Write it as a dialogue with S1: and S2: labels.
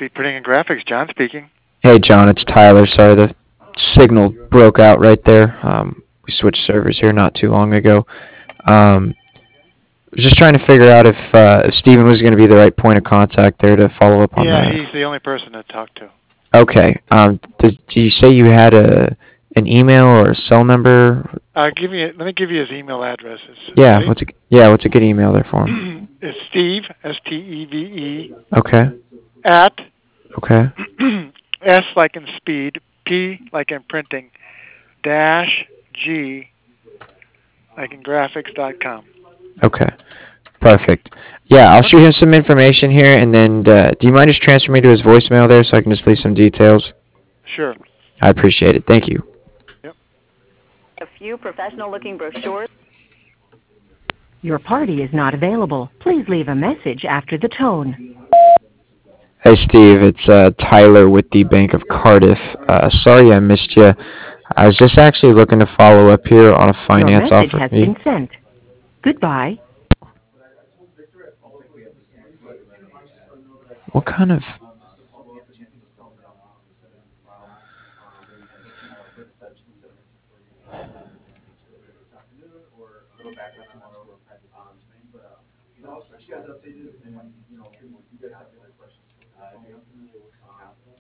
S1: Speed Printing and Graphics. John speaking.
S2: Hey, John, it's Tyler. Sorry, the signal broke out right there. We switched servers here not too long ago. Was just trying to figure out if Steven was going to be the right point of contact there to follow up on
S1: Yeah,
S2: the.
S1: he's the only person to talk to.
S2: Okay. Did you say you had an email or a cell number?
S1: Let me give you his email address.
S2: Yeah.
S1: Ready?
S2: What's a good email there for him?
S1: It's Steve, Steve,
S2: Okay.
S1: at
S2: Okay.
S1: S like in speed, P like in printing, dash G like in graphics.com.
S2: Okay. Perfect. Yeah, I'll shoot him some information here, and then do you mind just transferring me to his voicemail there so I can just leave some details?
S1: Sure.
S2: I appreciate it. Thank you.
S1: Yep.
S3: A few professional-looking brochures.
S4: Your party is not available. Please leave a message after the tone.
S2: Hey, Steve, it's Tyler with the Bank of Cardiff. Sorry I missed you. I was just actually looking to follow up here on a
S4: Your
S2: finance
S4: message
S2: offer
S4: has
S2: for me.
S4: been sent. Goodbye.
S2: What kind of...